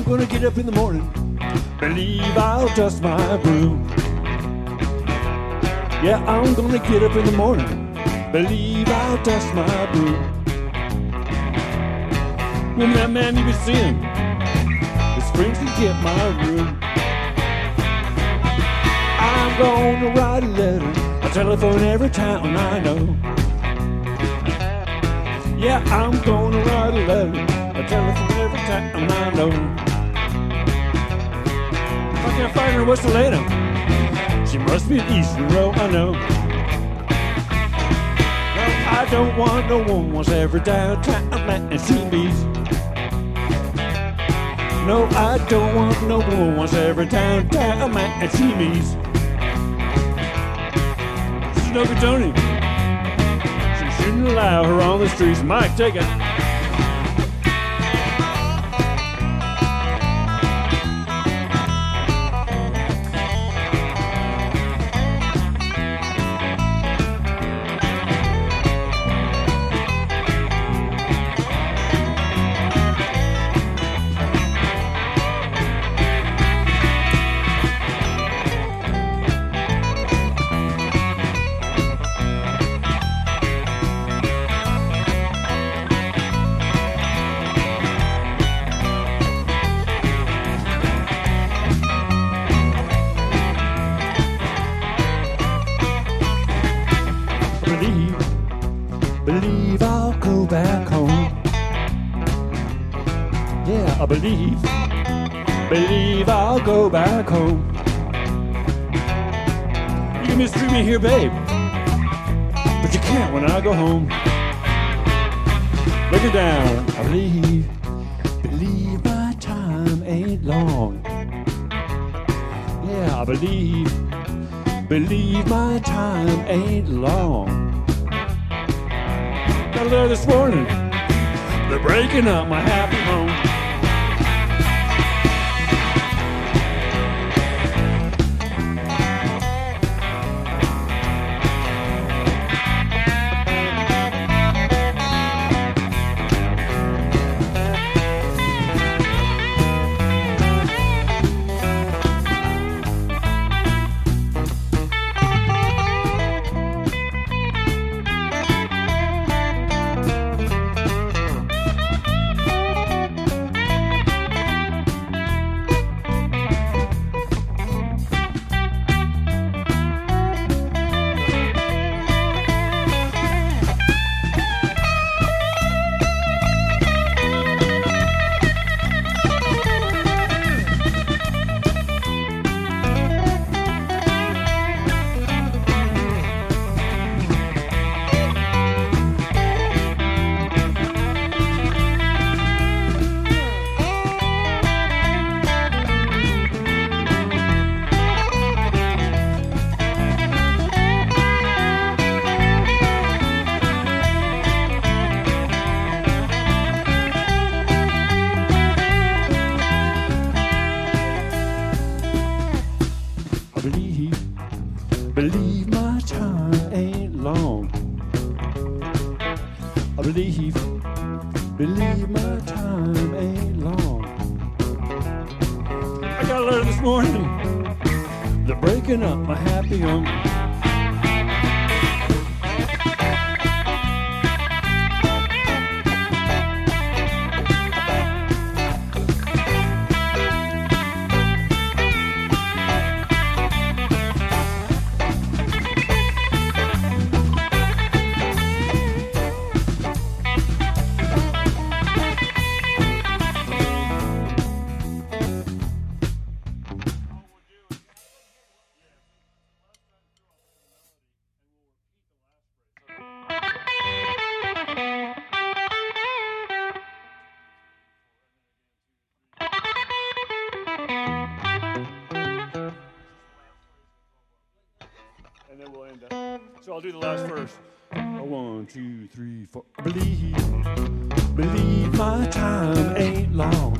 gonna get up in the morning, believe I'll dust my broom. Yeah, I'm gonna get up in the morning, believe I'll dust my broom. When that man you be seeing, his friends can get my room. I'm gonna write a letter, I telephone every town I know. Yeah, I'm gonna write a letter, I telephone every town I know. If I can't find her, what's the later? She must be an Eastern Row, I know. No, I don't want no one wants every downtown and see me. No, I don't want no one wants every downtown and see me. This is Noka Tony. She shouldn't allow her on the streets. Mike, take it. Believe I'll go back home. Yeah, I believe I'll go back home. You can mistreat me here, babe, but you can't when I go home. Look it down. I believe my time ain't long. Yeah, I believe my time ain't long. Got a letter this morning, they're breaking up my happy home. Believe my time ain't long. I believe my time ain't long. I got a letter this morning, they're breaking up my happy home. And then we'll end up. So I'll do the last verse. 1, 2, 3, 4. Believe my time ain't long.